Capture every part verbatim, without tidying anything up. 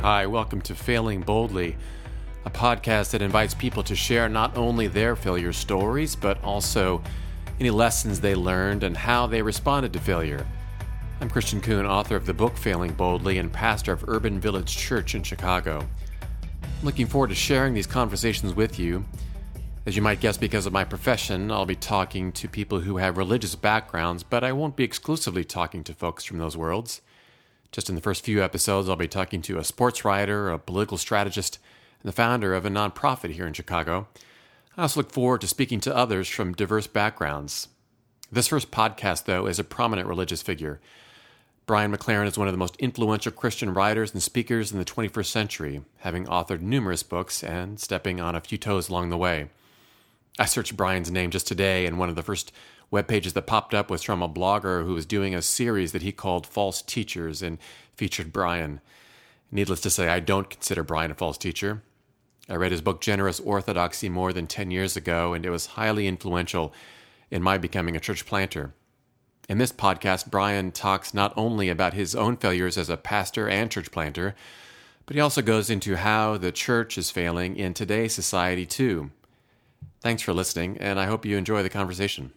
Hi, welcome to Failing Boldly, a podcast that invites people to share not only their failure stories, but also any lessons they learned and how they responded to failure. I'm Christian Kuhn, author of the book Failing Boldly and pastor of Urban Village Church in Chicago. I'm looking forward to sharing these conversations with you. As you might guess, because of my profession, I'll be talking to people who have religious backgrounds, but I won't be exclusively talking to folks from those worlds. Just in the first few episodes, I'll be talking to a sports writer, a political strategist, and the founder of a nonprofit here in Chicago. I also look forward to speaking to others from diverse backgrounds. This first podcast, though, is a prominent religious figure. Brian McLaren is one of the most influential Christian writers and speakers in the twenty-first century, having authored numerous books and stepping on a few toes along the way. I searched Brian's name just today, and one of the first web pages that popped up was from a blogger who was doing a series that he called False Teachers and featured Brian. Needless to say, I don't consider Brian a false teacher. I read his book Generous Orthodoxy more than ten years ago, and it was highly influential in my becoming a church planter. In this podcast, Brian talks not only about his own failures as a pastor and church planter, but he also goes into how the church is failing in today's society too. Thanks for listening, and I hope you enjoy the conversation.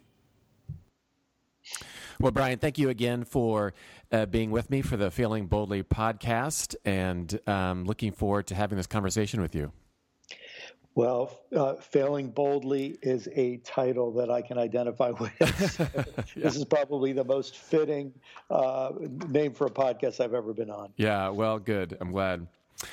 Well, Brian, thank you again for uh, being with me for the Failing Boldly podcast, and um, looking forward to having this conversation with you. Well, uh, Failing Boldly is a title that I can identify with. yeah. This is probably the most fitting uh, name for a podcast I've ever been on. Yeah, well, good. I'm glad.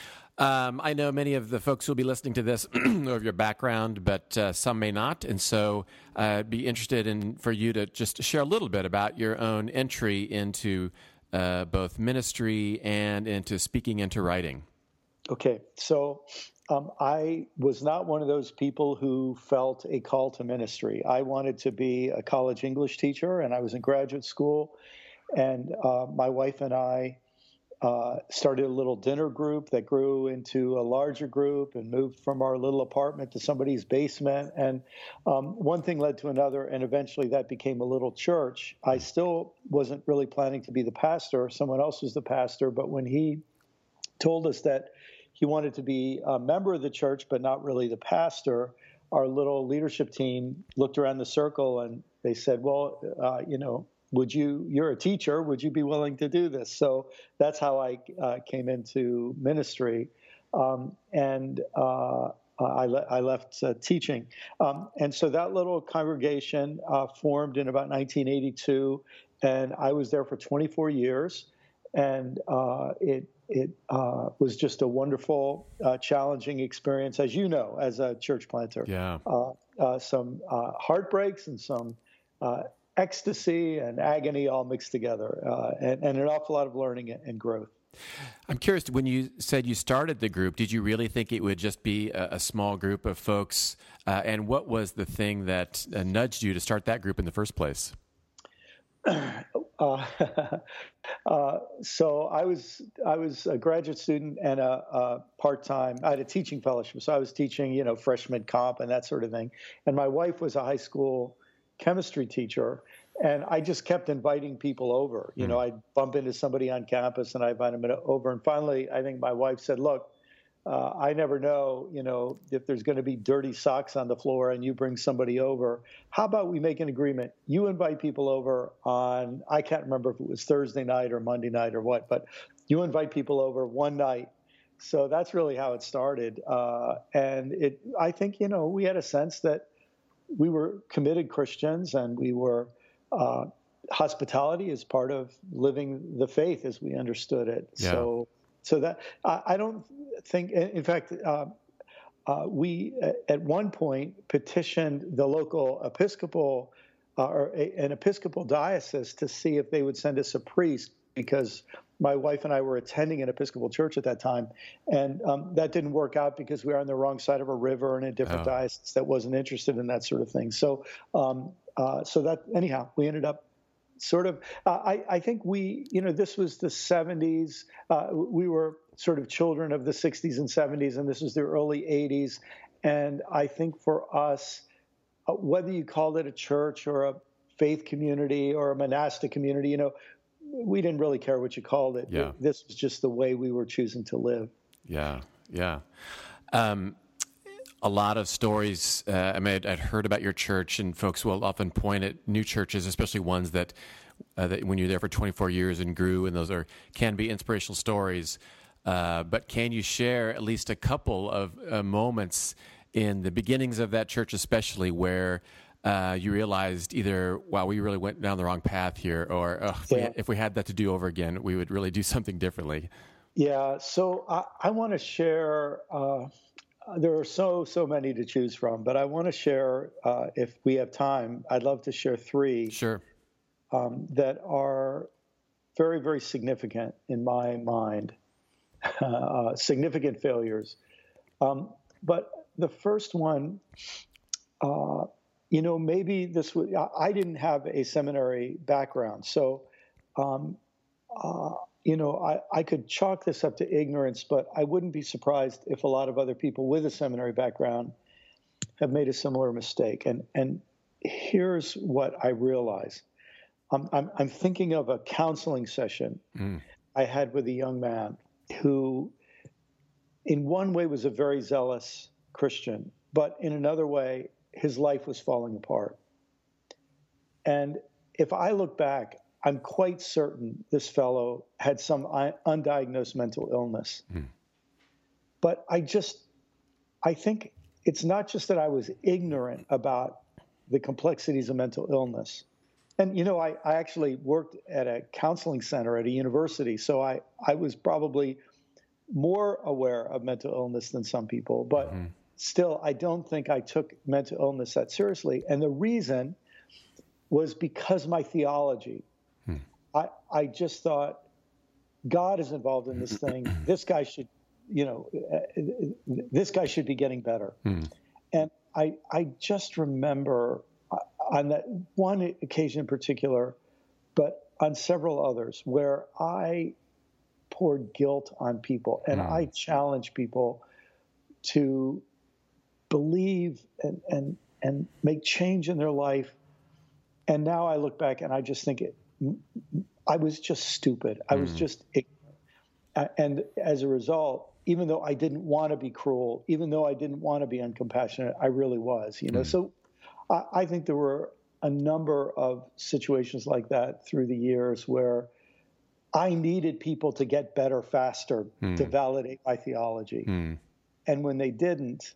Um, I know many of the folks who will be listening to this know of your background, but uh, some may not, and so uh, I'd be interested in for you to just share a little bit about your own entry into uh, both ministry and into speaking into writing. Okay, so um, I was not one of those people who felt a call to ministry. I wanted to be a college English teacher, and I was in graduate school, and uh, my wife and I Uh, started a little dinner group that grew into a larger group and moved from our little apartment to somebody's basement. And um, one thing led to another, and eventually that became a little church. I still wasn't really planning to be the pastor. Someone else was the pastor. But when he told us that he wanted to be a member of the church, but not really the pastor, our little leadership team looked around the circle and they said, well, uh, you know, Would you, you're a teacher, would you be willing to do this? So that's how I uh, came into ministry. Um, and uh, I, le- I left uh, teaching. Um, and so that little congregation uh, formed in about nineteen eighty-two, and I was there for twenty-four years. And uh, it it uh, was just a wonderful, uh, challenging experience, as you know, as a church planter. Yeah. Uh, uh, some uh, heartbreaks and some uh ecstasy and agony all mixed together, uh, and, and an awful lot of learning and growth. I'm curious, when you said you started the group, did you really think it would just be a, a small group of folks? Uh, and what was the thing that uh, nudged you to start that group in the first place? uh, uh, so I was I was a graduate student and a, a part-time. I had a teaching fellowship, so I was teaching, you know, freshman comp and that sort of thing. And my wife was a high school chemistry teacher, and I just kept inviting people over. You know, I'd bump into somebody on campus and I invite them over. And finally, I think my wife said, look, uh, I never know, you know, if there's going to be dirty socks on the floor and you bring somebody over. How about we make an agreement? You invite people over on, I can't remember if it was Thursday night or Monday night or what, but you invite people over one night. So that's really how it started. Uh, and it, I think, you know, we had a sense that we were committed Christians, and we were uh, hospitality is part of living the faith as we understood it. Yeah. So, so that I, I don't think. In fact, uh, uh, we at one point petitioned the local Episcopal uh, or a, an Episcopal diocese to see if they would send us a priest, because my wife and I were attending an Episcopal church at that time, and um, that didn't work out because we were on the wrong side of a river and a different oh. diocese that wasn't interested in that sort of thing. So, um, uh, so that anyhow, we ended up sort of. Uh, I, I think we, you know, this was the seventies. Uh, we were sort of children of the sixties and seventies, and this was the early eighties. And I think for us, uh, whether you called it a church or a faith community or a monastic community, you know, we didn't really care what you called it. Yeah. This was just the way we were choosing to live. Yeah, yeah. Um, a lot of stories, uh, I mean, I'd heard about your church, and folks will often point at new churches, especially ones that, uh, that when you're there for twenty-four years and grew, and those are can be inspirational stories. Uh, but can you share at least a couple of uh, moments in the beginnings of that church, especially where uh, you realized either, wow, we really went down the wrong path here, or oh, if, Yeah. we, if we had that to do over again, we would really do something differently? Yeah. So I, I want to share. Uh, there are so so many to choose from, but I want to share. Uh, if we have time, I'd love to share three Sure. um, that are very very significant in my mind. Uh, significant failures. Um, but the first one, uh, you know, maybe this was, I didn't have a seminary background. So, um, uh, you know, I, I could chalk this up to ignorance, but I wouldn't be surprised if a lot of other people with a seminary background have made a similar mistake. And, and here's what I realize. Um, I'm, I'm thinking of a counseling session mm. I had with a young man who in one way was a very zealous Christian, but in another way, his life was falling apart. And if I look back, I'm quite certain this fellow had some undiagnosed mental illness. Mm. But I just, I think it's not just that I was ignorant about the complexities of mental illness. And, you know, I, I actually worked at a counseling center at a university, so I, I was probably more aware of mental illness than some people, but mm-hmm. still, I don't think I took mental illness that seriously. And the reason was because my theology. Hmm. I, I just thought, God is involved in this thing. This guy should, you know, uh, this guy should be getting better. Hmm. And I, I just remember on that one occasion in particular, but on several others, where I poured guilt on people, and mm. I challenge people to believe and, and and make change in their life. And now I look back and I just think it, I was just stupid. I mm. was just ignorant. And as a result, even though I didn't want to be cruel, even though I didn't want to be uncompassionate, I really was. You know, mm. so I, I think there were a number of situations like that through the years where I needed people to get better faster mm. to validate my theology. Mm. And when they didn't,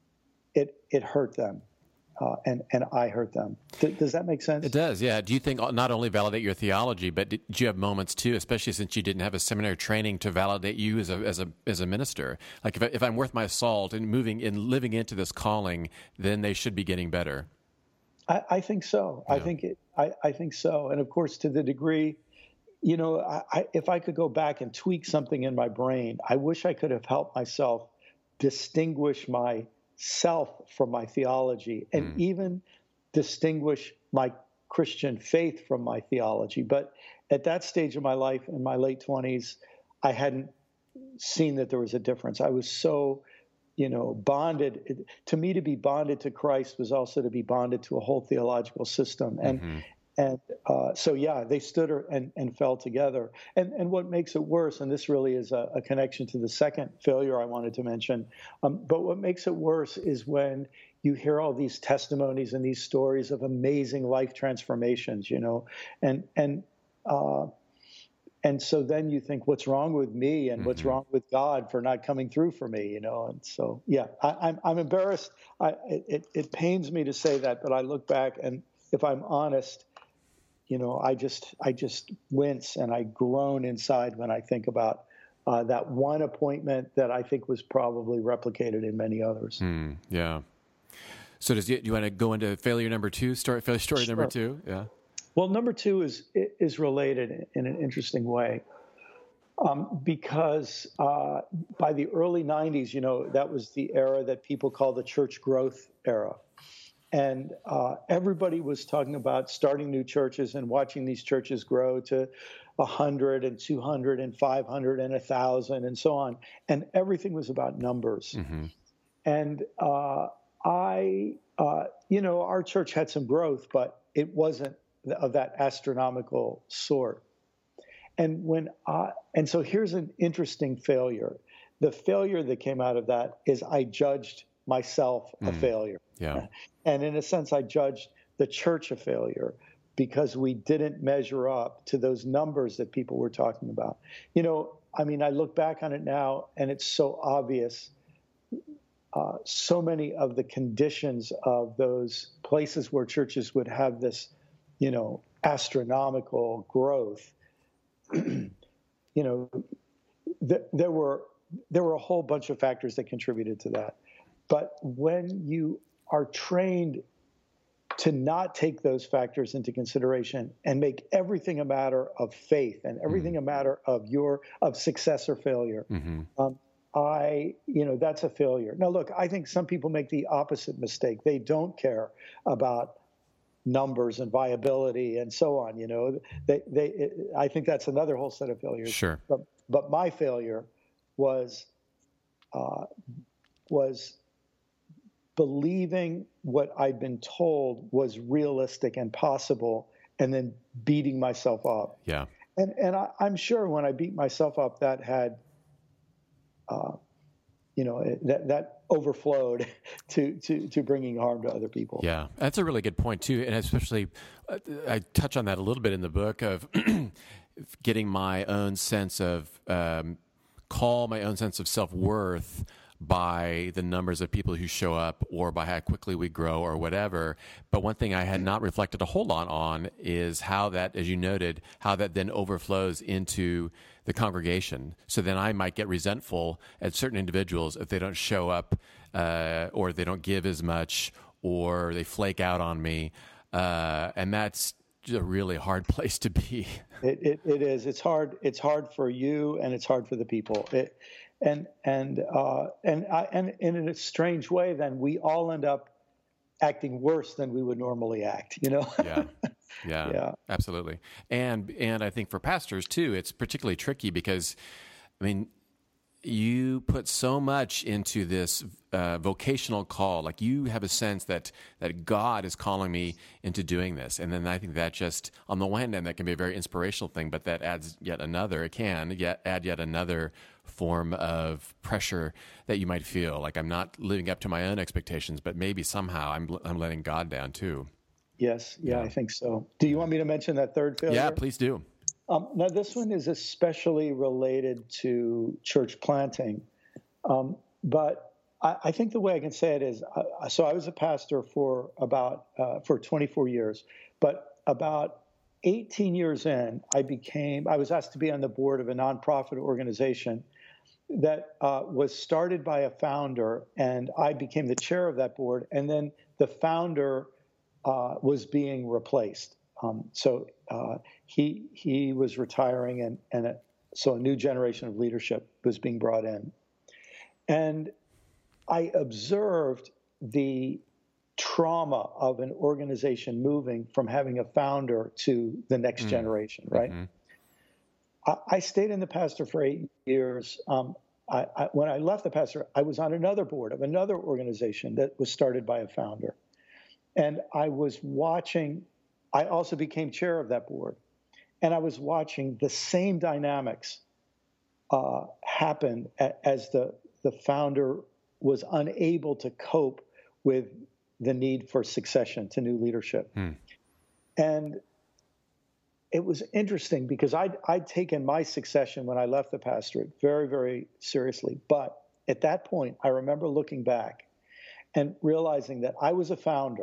it it hurt them. Uh, and, and I hurt them. D- does that make sense? It does, yeah. Do you think not only validate your theology, but did you have moments too, especially since you didn't have a seminary training, to validate you as a as a as a minister? Like if I, if I'm worth my salt and moving and living into this calling, then they should be getting better. I, I think so. Yeah. I think it. I, I think so. And of course, to the degree. You know, I, I, if I could go back and tweak something in my brain, I wish I could have helped myself distinguish myself from my theology and mm. even distinguish my Christian faith from my theology. But at that stage of my life, in my late twenties, I hadn't seen that there was a difference. I was so, you know, bonded. To me, to be bonded to Christ was also to be bonded to a whole theological system. And mm-hmm. And uh, so, yeah, they stood and, and fell together. And, and what makes it worse, and this really is a, a connection to the second failure I wanted to mention, um, but what makes it worse is when you hear all these testimonies and these stories of amazing life transformations, you know, and and uh, and so then you think, what's wrong with me, and mm-hmm. what's wrong with God for not coming through for me, you know? And so, yeah, I, I'm I'm embarrassed. I, it it pains me to say that, but I look back, and if I'm honest. You know, I just I just wince and I groan inside when I think about uh, that one appointment that I think was probably replicated in many others. Mm, yeah. So does you, do you want to go into failure number two, story, failure story sure. number two? Yeah. Well, number two is is related in an interesting way um, because uh, by the early nineties, you know, that was the era that people call the church growth era. And uh, everybody was talking about starting new churches and watching these churches grow to one hundred and two hundred and five hundred and one thousand and so on. And everything was about numbers. Mm-hmm. And uh, I, uh, you know, our church had some growth, but it wasn't of that astronomical sort. And when I, and so here's an interesting failure. the failure that came out of that is I judged myself a Mm. failure. Yeah. And in a sense, I judged the church a failure because we didn't measure up to those numbers that people were talking about. You know, I mean, I look back on it now and it's so obvious. Uh, so many of the conditions of those places where churches would have this, you know, astronomical growth, you know, th- there were there were a whole bunch of factors that contributed to that. But when you are trained to not take those factors into consideration and make everything a matter of faith and everything mm-hmm. a matter of your of success or failure, mm-hmm. um, I, you know, that's a failure. Now, look, I think some people make the opposite mistake. They don't care about numbers and viability and so on. You know, they, they, it, I think that's another whole set of failures. Sure. But, but my failure was, uh, was believing what I'd been told was realistic and possible, and then beating myself up. Yeah. And and I, I'm sure when I beat myself up, that had, uh, you know, that that overflowed to to to bringing harm to other people. Yeah, that's a really good point too, and especially uh, I touch on that a little bit in the book of getting my own sense of um, call, my own sense of self-worth by the numbers of people who show up or by how quickly we grow or whatever. But one thing I had not reflected a whole lot on is how that, as you noted, how that then overflows into the congregation. So then I might get resentful at certain individuals if they don't show up uh, or they don't give as much or they flake out on me. Uh, and that's a really hard place to be. It, it, it is. It's hard. It's hard for you and it's hard for the people. It, And and uh, and I, and in a strange way, then we all end up acting worse than we would normally act. You know? Yeah, yeah, yeah, absolutely. And and I think for pastors too, it's particularly tricky because, I mean, you put so much into this uh, vocational call. Like you have a sense that that God is calling me into doing this, and then I think that just on the one hand that can be a very inspirational thing, but that adds yet another. It can yet add yet another form of pressure that you might feel like I'm not living up to my own expectations, but maybe somehow I'm I'm letting God down too. Yes, yeah, yeah. I think so. Do you want me to mention that third failure? Yeah, please do. Um, now, this one is especially related to church planting, um, but I, I think the way I can say it is, uh, so I was a pastor for about uh, for twenty-four years, but about eighteen years in, I became I was asked to be on the board of a nonprofit organization that uh, was started by a founder, and I became the chair of that board, and then the founder uh, was being replaced. Um, so uh, he he was retiring, and and a, so a new generation of leadership was being brought in, and I observed the trauma of an organization moving from having a founder to the next mm. generation. Right. Mm-hmm. I, I stayed in the pastor for eight years. Um, I, I, when I left the pastor, I was on another board of another organization that was started by a founder, and I was watching. I also became chair of that board, and I was watching the same dynamics uh, happen a, as the the founder was unable to cope with the need for succession to new leadership. Hmm. And it was interesting because I'd, I'd taken my succession when I left the pastorate very, very seriously. But at that point, I remember looking back and realizing that I was a founder.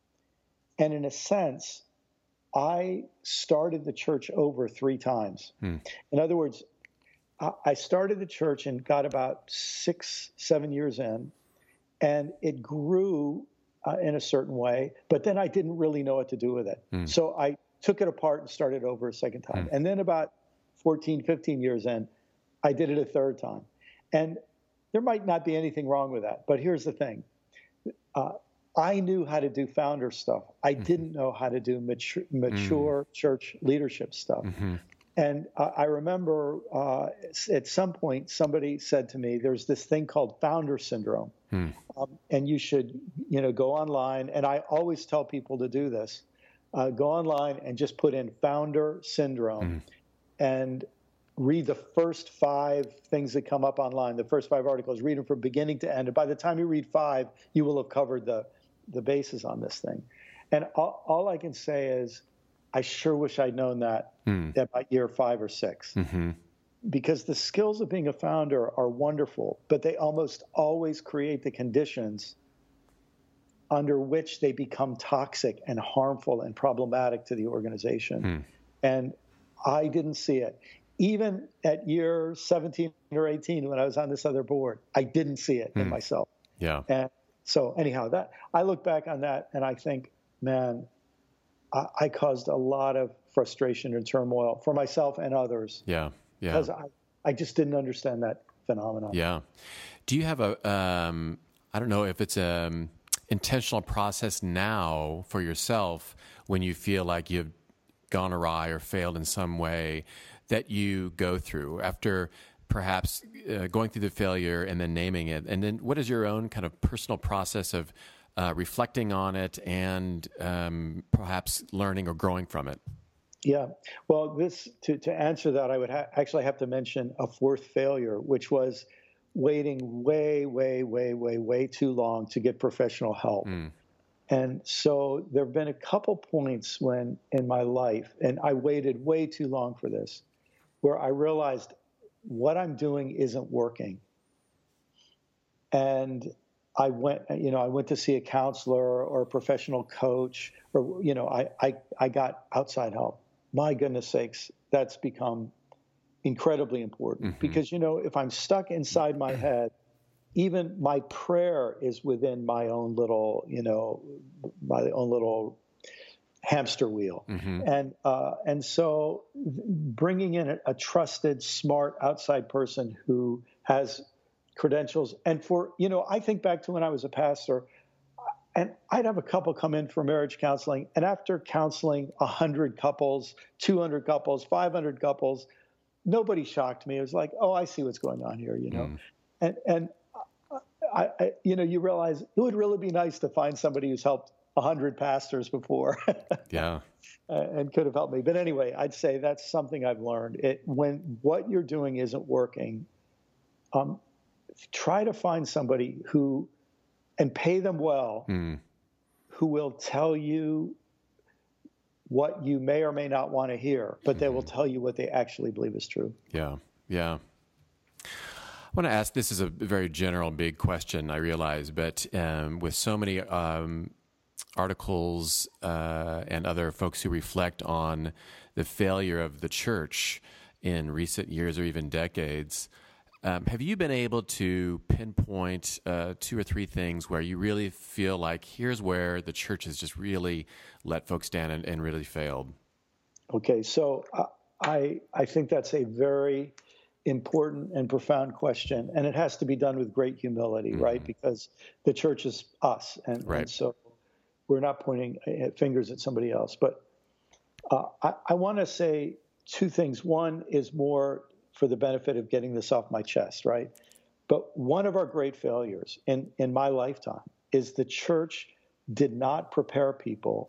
And in a sense, I started the church over three times. Hmm. In other words, I started the church and got about six, seven years in, and it grew uh, in a certain way, but then I didn't really know what to do with it. Hmm. So I took it apart and started over a second time. Hmm. And then about fourteen, fifteen years in, I did it a third time. And there might not be anything wrong with that, but here's the thing. Uh, I knew how to do founder stuff. I mm-hmm. didn't know how to do mature, mature mm. church leadership stuff. Mm-hmm. And uh, I remember uh, at some point somebody said to me, "There's this thing called founder syndrome, hmm. um, and you should, you know, go online." And I always tell people to do this: uh, go online and just put in founder syndrome, hmm. and read the first five things that come up online, the first five articles, read them from beginning to end. And by the time you read five, you will have covered the, the bases on this thing. And all, all I can say is, I sure wish I'd known that mm. at about year five or six. Mm-hmm. Because the skills of being a founder are wonderful, but they almost always create the conditions under which they become toxic and harmful and problematic to the organization. Mm. And I didn't see it. Even at year seventeen or eighteen, when I was on this other board, I didn't see it mm. in myself. Yeah. And so anyhow, that I look back on that and I think, man, I, I caused a lot of frustration and turmoil for myself and others. Yeah. Yeah. Because I, I just didn't understand that phenomenon. Yeah. Do you have a, um, I don't know if it's a um, intentional process now for yourself when you feel like you've gone awry or failed in some way that you go through after perhaps uh, going through the failure and then naming it? And then what is your own kind of personal process of uh, reflecting on it and um, perhaps learning or growing from it? Yeah. Well, this to, to answer that, I would ha- actually have to mention a fourth failure, which was waiting way, way, way, way, way too long to get professional help. Mm. And so there have been a couple points when in my life, and I waited way too long for this, where I realized what I'm doing isn't working. And I went, you know, I went to see a counselor or a professional coach, or, you know, I, I, I got outside help. My goodness sakes, that's become incredibly important. Mm-hmm. Because, you know, if I'm stuck inside my head, even my prayer is within my own little, you know, my own little hamster wheel. Mm-hmm. And uh, and so bringing in a, a trusted, smart outside person who has credentials. And for, you know, I think back to when I was a pastor, and I'd have a couple come in for marriage counseling. And after counseling one hundred couples, two hundred couples, five hundred couples, nobody shocked me. It was like, oh, I see what's going on here, you know. Mm. And and I, I, you know, you realize it would really be nice to find somebody who's helped one hundred pastors before. Yeah. And could have helped me. But anyway, I'd say that's something I've learned. It, when what you're doing isn't working, um, try to find somebody who, and pay them well, mm. who will tell you what you may or may not want to hear, but mm-hmm. they will tell you what they actually believe is true. Yeah, yeah. I want to ask, this is a very general, big question, I realize, but um, with so many um, articles uh, and other folks who reflect on the failure of the church in recent years or even decades, um, have you been able to pinpoint uh, two or three things where you really feel like here's where the church has just really let folks down and, and really failed? Okay, so uh, I I think that's a very important and profound question, and it has to be done with great humility, mm-hmm. right? Because the church is us, and, right. and so we're not pointing fingers at somebody else. But uh, I, I want to say two things. One is more for the benefit of getting this off my chest, right? But one of our great failures in, in my lifetime is the church did not prepare people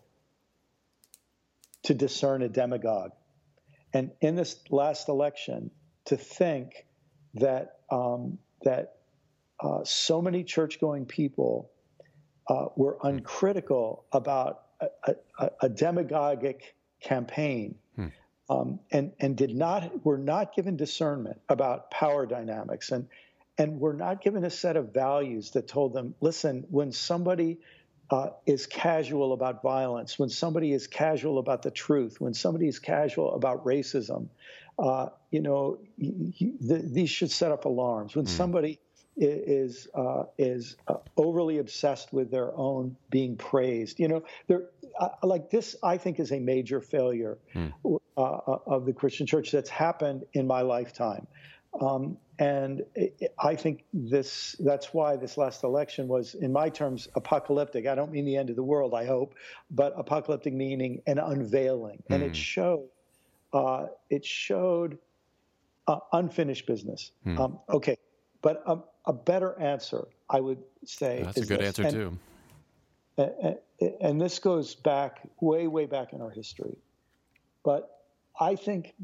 to discern a demagogue. And in this last election, to think that um, that uh, so many church-going people uh, were uncritical about a, a, a demagogic campaign, hmm. um, and and did not were not given discernment about power dynamics, and and were not given a set of values that told them, listen, when somebody uh, is casual about violence, when somebody is casual about the truth, when somebody is casual about racism, Uh, you know, y- y- the, these should set up alarms. When mm. somebody is uh, is uh, overly obsessed with their own being praised, you know, they're uh, like this. I think is a major failure mm. uh, of the Christian church that's happened in my lifetime, um, and it, I think this. That's why this last election was, in my terms, apocalyptic. I don't mean the end of the world, I hope, but apocalyptic meaning an unveiling, mm. and it showed. Uh, it showed uh, unfinished business. Hmm. Um, okay, but a, a better answer, I would say, that's is a good this. answer and, too. And, and this goes back way, way back in our history. But I think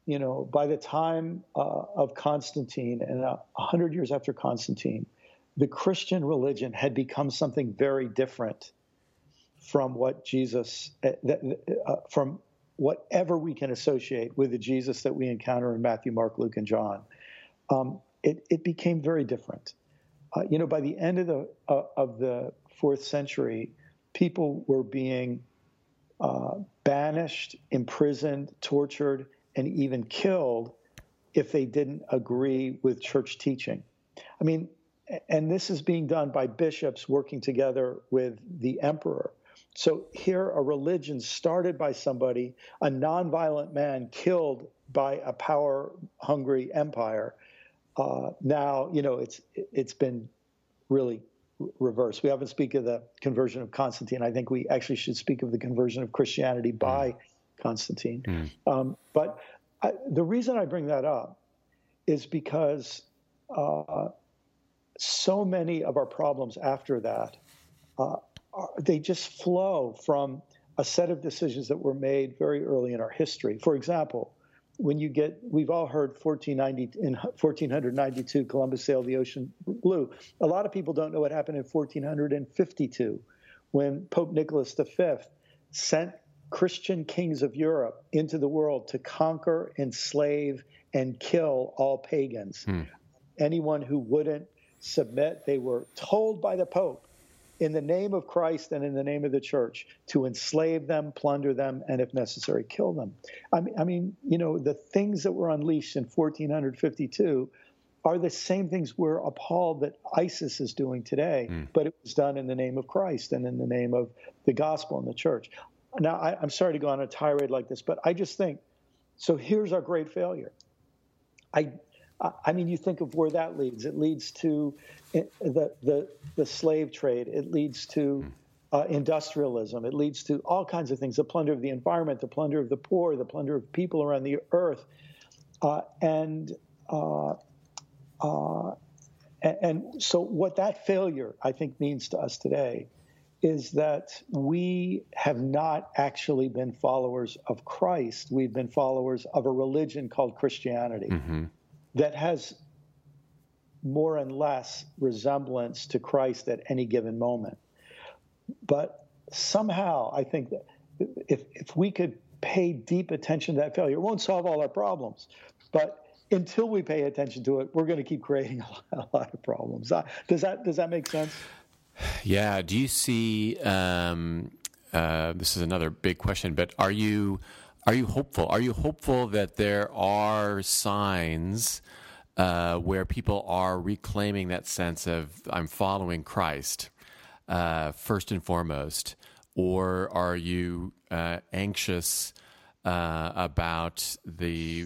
you know, by the time uh, of Constantine and a uh, hundred years after Constantine, the Christian religion had become something very different from what Jesus, uh, uh, from whatever we can associate with the Jesus that we encounter in Matthew, Mark, Luke, and John. Um, it, it became very different. Uh, you know, by the end of the uh, of the fourth century, people were being uh, banished, imprisoned, tortured, and even killed if they didn't agree with church teaching. I mean, and this is being done by bishops working together with the emperor. So here, a religion started by somebody, a nonviolent man killed by a power-hungry empire. Uh, now, you know, it's it's been really reversed. We haven't speak of the conversion of Constantine. I think we actually should speak of the conversion of Christianity by mm. Constantine. Mm. Um, but I, the reason I bring that up is because uh, so many of our problems after that, uh, are, they just flow from a set of decisions that were made very early in our history. For example, when you get, we've all heard fourteen ninety, in fourteen ninety-two, Columbus sailed the ocean blue. A lot of people don't know what happened in fourteen fifty-two, when Pope Nicholas the Fifth sent Christian kings of Europe into the world to conquer, enslave, and kill all pagans. Hmm. Anyone who wouldn't submit, they were told by the Pope, in the name of Christ and in the name of the church, to enslave them, plunder them, and if necessary, kill them. I mean, I mean, you know, the things that were unleashed in fourteen fifty-two are the same things we're appalled that ISIS is doing today, mm. but it was done in the name of Christ and in the name of the gospel and the church. Now, I, I'm sorry to go on a tirade like this, but I just think, so here's our great failure. I I mean, you think of where that leads. It leads to the the, the slave trade. It leads to uh, industrialism. It leads to all kinds of things, the plunder of the environment, the plunder of the poor, the plunder of people around the earth. Uh, and, uh, uh, and and so what that failure, I think, means to us today is that we have not actually been followers of Christ. We've been followers of a religion called Christianity. Mm-hmm. That has more and less resemblance to Christ at any given moment. But somehow, I think that if if we could pay deep attention to that failure, it won't solve all our problems. But until we pay attention to it, we're going to keep creating a lot of problems. Does that does that make sense? Yeah. Do you see? Um, uh, this is another big question, but are you? Are you hopeful? Are you hopeful that there are signs uh, where people are reclaiming that sense of I'm following Christ uh, first and foremost, or are you uh, anxious uh, about the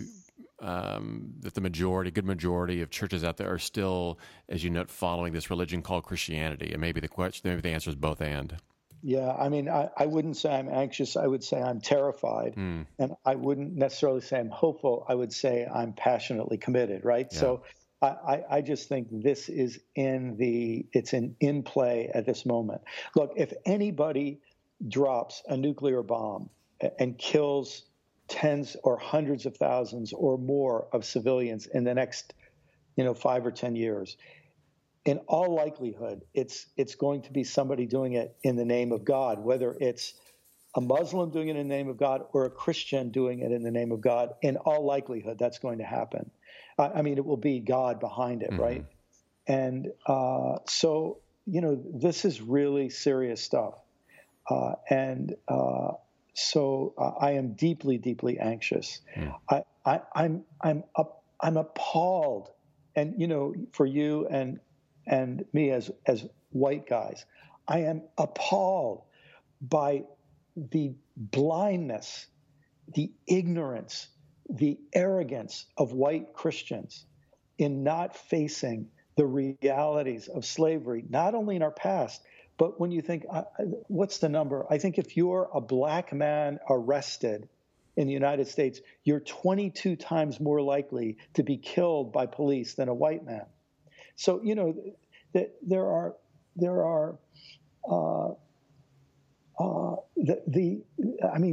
um, that the majority, good majority of churches out there are still, as you note, following this religion called Christianity? And maybe the question, maybe the answer is both and. Yeah, I mean, I, I wouldn't say I'm anxious. I would say I'm terrified. Mm. And I wouldn't necessarily say I'm hopeful. I would say I'm passionately committed, right? Yeah. So I, I just think this is in the, it's in, in play at this moment. Look, if anybody drops a nuclear bomb and kills tens or hundreds of thousands or more of civilians in the next, you know, five or ten years, in all likelihood, it's it's going to be somebody doing it in the name of God, whether it's a Muslim doing it in the name of God or a Christian doing it in the name of God. In all likelihood, that's going to happen. I, I mean, it will be God behind it, mm-hmm. right? And uh, so, you know, this is really serious stuff. Uh, and uh, so uh, I am deeply, deeply anxious. Mm. I, I, I'm I'm up, I'm appalled, and you know, for you and and me as as white guys, I am appalled by the blindness, the ignorance, the arrogance of white Christians in not facing the realities of slavery, not only in our past, but when you think, uh, what's the number? I think if you're a black man arrested in the United States, you're twenty-two times more likely to be killed by police than a white man. So, you know, th- there are, there are, uh, uh, the, the, I mean,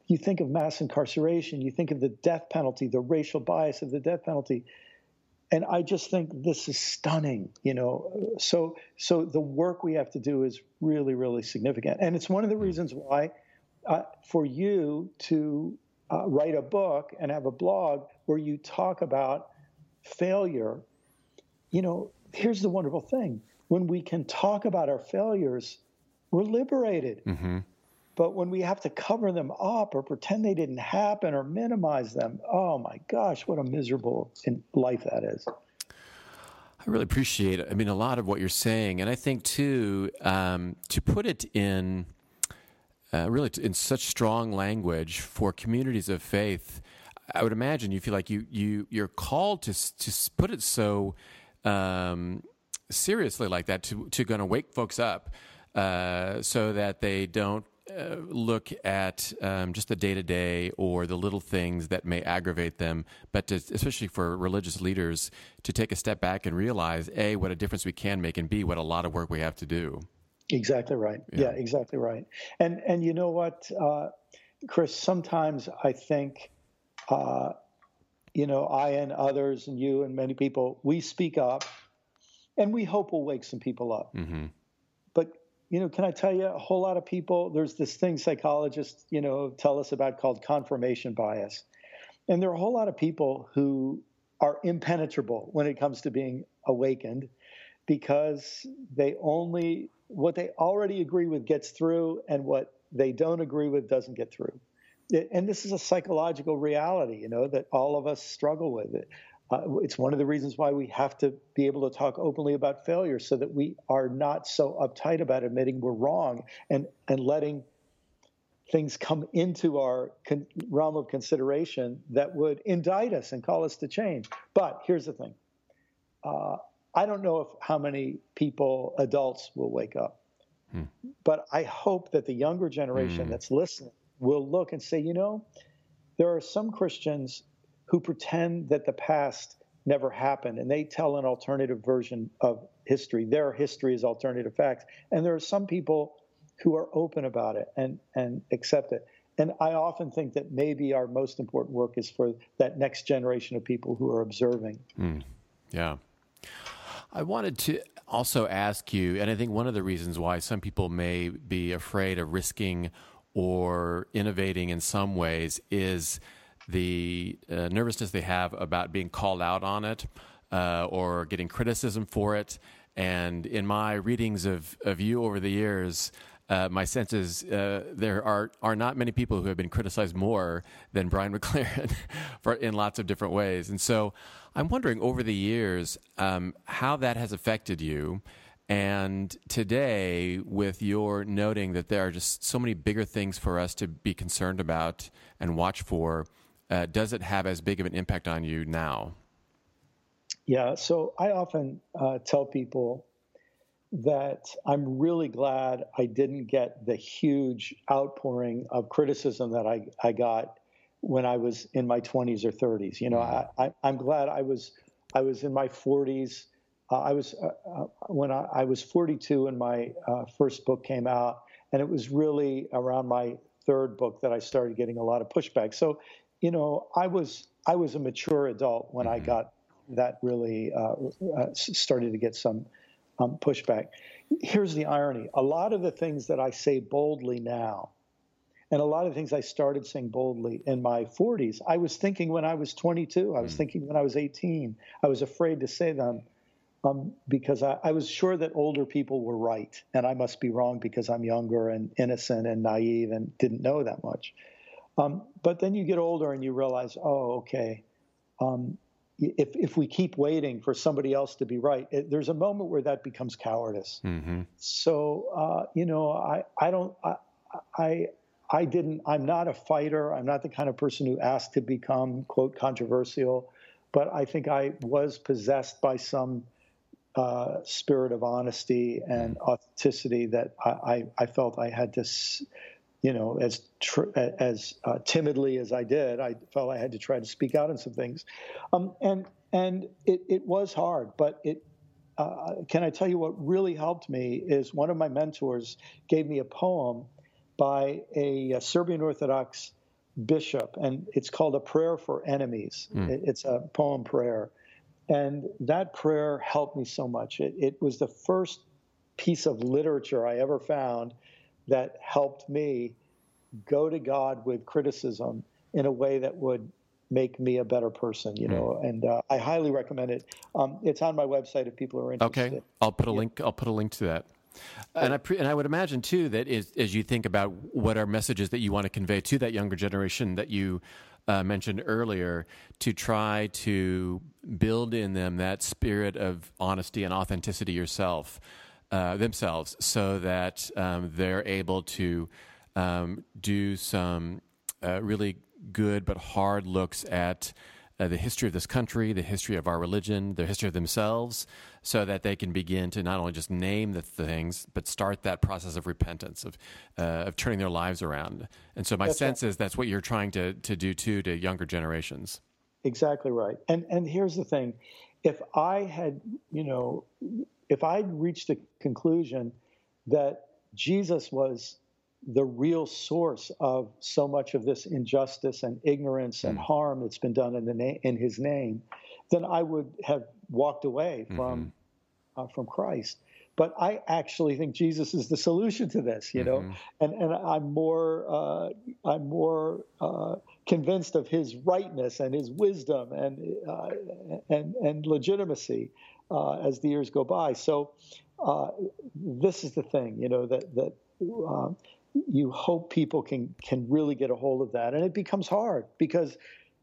you think of mass incarceration, you think of the death penalty, the racial bias of the death penalty. And I just think this is stunning, you know. So, so the work we have to do is really, really significant. And it's one of the reasons why, uh, for you to uh, write a book and have a blog where you talk about failure, you know, here's the wonderful thing. When we can talk about our failures, we're liberated. Mm-hmm. But when we have to cover them up or pretend they didn't happen or minimize them, oh my gosh, what a miserable in life that is. I really appreciate it. I mean, a lot of what you're saying. And I think, too, um, to put it in uh, really in such strong language for communities of faith, I would imagine you feel like you, you, you're called to, to put it so um, seriously like that, to, to going to wake folks up uh, so that they don't Uh, look at um, just the day-to-day or the little things that may aggravate them, but to, especially for religious leaders, to take a step back and realize, A, what a difference we can make, and B, what a lot of work we have to do. Exactly right. Yeah, yeah exactly right. And and you know what, uh, Chris, sometimes I think, uh, you know, I and others and you and many people, we speak up and we hope we'll wake some people up. Mm-hmm. But you know, can I tell you, a whole lot of people, there's this thing psychologists, you know, tell us about called confirmation bias. And there are a whole lot of people who are impenetrable when it comes to being awakened because they only, what they already agree with gets through and what they don't agree with doesn't get through. And this is a psychological reality, you know, that all of us struggle with it. Uh, it's one of the reasons why we have to be able to talk openly about failure so that we are not so uptight about admitting we're wrong and, and letting things come into our con- realm of consideration that would indict us and call us to change. But here's the thing. Uh, I don't know if how many people, adults, will wake up. Hmm. But I hope that the younger generation hmm. that's listening will look and say, you know, there are some Christians who pretend that the past never happened, and they tell an alternative version of history. Their history is alternative facts. And there are some people who are open about it and, and accept it. And I often think that maybe our most important work is for that next generation of people who are observing. Mm, yeah. I wanted to also ask you, and I think one of the reasons why some people may be afraid of risking or innovating in some ways is the uh, nervousness they have about being called out on it uh, or getting criticism for it. And in my readings of, of you over the years, uh, my sense is uh, there are, are not many people who have been criticized more than Brian McLaren for, in lots of different ways. And so I'm wondering over the years um, how that has affected you. And today, with your noting that there are just so many bigger things for us to be concerned about and watch for, Uh, does it have as big of an impact on you now? Yeah, so I often uh, tell people that I'm really glad I didn't get the huge outpouring of criticism that I, I got when I was in my twenties or thirties. You know, mm. I, I, I'm glad I was I was in my forties. Uh, I was uh, uh, when I, I was forty-two when my uh, first book came out, and it was really around my third book that I started getting a lot of pushback. So, you know, I was I was a mature adult when mm-hmm. I got that really uh, uh, started to get some um, pushback. Here's the irony. A lot of the things that I say boldly now, and a lot of things I started saying boldly in my forties, I was thinking when I was twenty-two. I was mm-hmm. thinking when I was eighteen. I was afraid to say them um, because I, I was sure that older people were right, and I must be wrong because I'm younger and innocent and naive and didn't know that much. Um, but then you get older and you realize, oh, okay, um, if if we keep waiting for somebody else to be right, it, there's a moment where that becomes cowardice. Mm-hmm. So, uh, you know, I, I don't, I, I, I didn't, I'm not a fighter. I'm not the kind of person who asked to become, quote, controversial, but I think I was possessed by some uh, spirit of honesty and mm-hmm. authenticity that I, I, I felt I had to you know, as tr- as uh, timidly as I did, I felt I had to try to speak out on some things, um, and and it, it was hard. But it uh, can I tell you what really helped me is one of my mentors gave me a poem by a, a Serbian Orthodox bishop, and it's called A Prayer for Enemies. Mm. It, it's a poem prayer. And that prayer helped me so much. It, it was the first piece of literature I ever found that helped me go to God with criticism in a way that would make me a better person, you know, mm. and uh, I highly recommend it. Um, it's on my website if people are interested. Okay, I'll put a yeah. link. I'll put a link to that. And I pre- and I would imagine too that is, as you think about what are messages that you want to convey to that younger generation that you uh, mentioned earlier, to try to build in them that spirit of honesty and authenticity yourself, uh, themselves, so that um, they're able to um, do some uh, really good but hard looks at uh, the history of this country, the history of our religion, the history of themselves, so that they can begin to not only just name the things, but start that process of repentance, of uh, of turning their lives around. And so my that's sense right. is that's what you're trying to to do too to younger generations. Exactly right. And and here's the thing. If I had, you know, if I'd reached the conclusion that Jesus was the real source of so much of this injustice and ignorance and mm. harm that's been done in the na- in his name, then I would have walked away from mm-hmm. uh, from Christ. But I actually think Jesus is the solution to this, you mm-hmm. know, and and I'm more uh, I'm more uh, convinced of his rightness and his wisdom and uh, and and legitimacy uh, as the years go by. So uh, this is the thing, you know, that that. Uh, you hope people can can really get a hold of that, and it becomes hard because,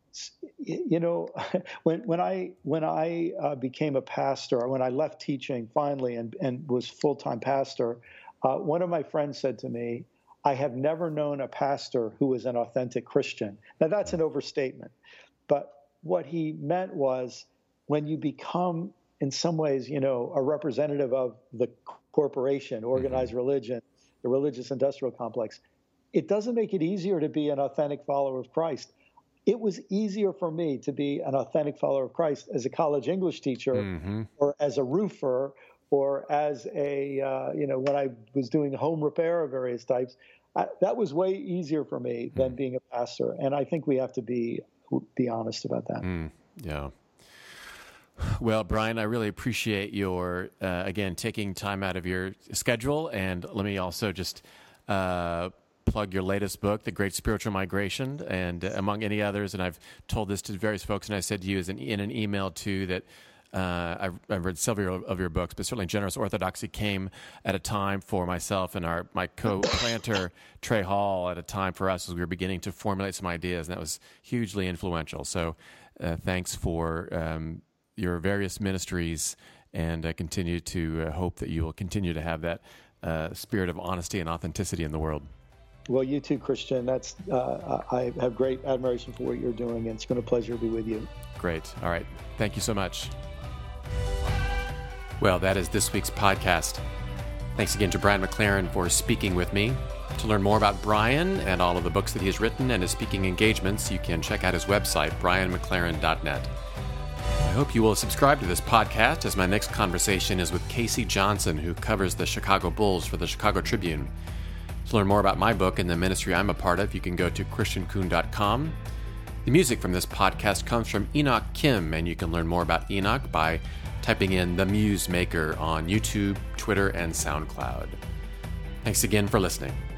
you know, when when I when I uh, became a pastor, when I left teaching finally and and was full-time pastor, uh, one of my friends said to me, "I have never known a pastor who was an authentic Christian." Now that's an overstatement, but what he meant was when you become, in some ways, you know, a representative of the corporation, organized mm-hmm. religion, the religious industrial complex, it doesn't make it easier to be an authentic follower of Christ. It was easier for me to be an authentic follower of Christ as a college English teacher mm-hmm. or as a roofer or as a, uh, you know, when I was doing home repair of various types. I, that was way easier for me mm. than being a pastor. And I think we have to be be honest about that. Mm, yeah. Well, Brian, I really appreciate your, uh, again, taking time out of your schedule. And let me also just uh, plug your latest book, The Great Spiritual Migration, and uh, among any others. And I've told this to various folks, and I said to you as an, in an email, too, that uh, I've, I've read several of your books, but certainly Generous Orthodoxy came at a time for myself and our my co-planter, Trey Hall, at a time for us as we were beginning to formulate some ideas, and that was hugely influential. So uh, thanks for... Um, your various ministries, and I continue to uh, hope that you will continue to have that uh, spirit of honesty and authenticity in the world. Well, you too, Christian. That's uh, I have great admiration for what you're doing, and it's been a pleasure to be with you. Great. All right. Thank you so much. Well, that is this week's podcast. Thanks again to Brian McLaren for speaking with me. To learn more about Brian and all of the books that he has written and his speaking engagements, you can check out his website, brian mclaren dot net. I hope you will subscribe to this podcast, as my next conversation is with Casey Johnson, who covers the Chicago Bulls for the Chicago Tribune. To learn more about my book and the ministry I'm a part of, you can go to christian kuhn dot com. The music from this podcast comes from Enoch Kim, and you can learn more about Enoch by typing in The Muse Maker on YouTube, Twitter, and SoundCloud. Thanks again for listening.